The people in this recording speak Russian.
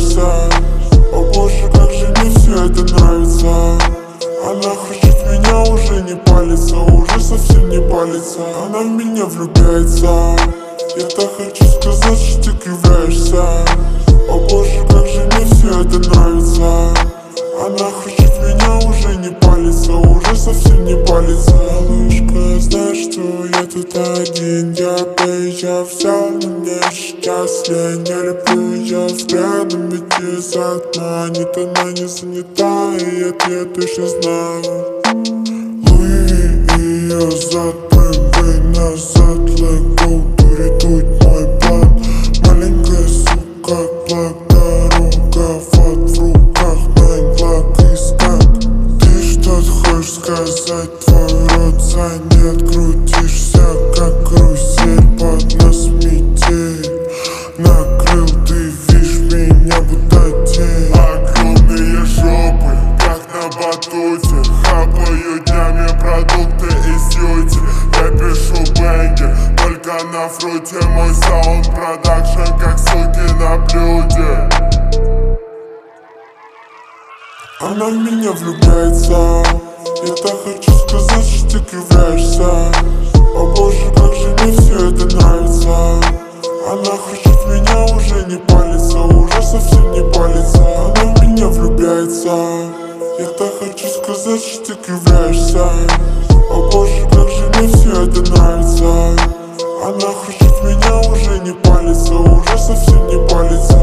влюбляешься. О боже, как же мне все это нравится. Она хочет меня, уже не палится, уже совсем не палится. Она в меня влюбляется. Я так хочу сказать, что ты кривляешься. О боже, как же мне все это нравится. Она хочет меня, уже не палится, уже совсем не палится. Малышка, знаешь, что я тут один. Я приезжал, взял на меня сейчас. Я не люблю ее взглядом, ведь затманит. Она не занята, и это я точно знаю. Лови ее, запрыгай назад, let go, дует мой план. Маленькая сука, плак, дорога, вот в руках найглак и скак. Ты что-то хочешь сказать, твой рот занят, крутишься, как карусель под нас метель. Накрыл, ты видишь меня, будто тень. Огромные жопы, как на батуте, хапаю днями продукты из юти. Я пишу бэнгер, только на фруте. Мой саунд продакшн, как суки на блюде. Она в меня влюбляется. Я так хочу сказать, что ты кривляешься. О боже, как же мне все это нравится. Она хочет меня, уже не палится, уже совсем не палится. Она в меня влюбляется. Я так хочу сказать, что ты кривляешься. О боже, как же мне все это нравится. Она хочет меня, уже не палится, уже совсем не палится.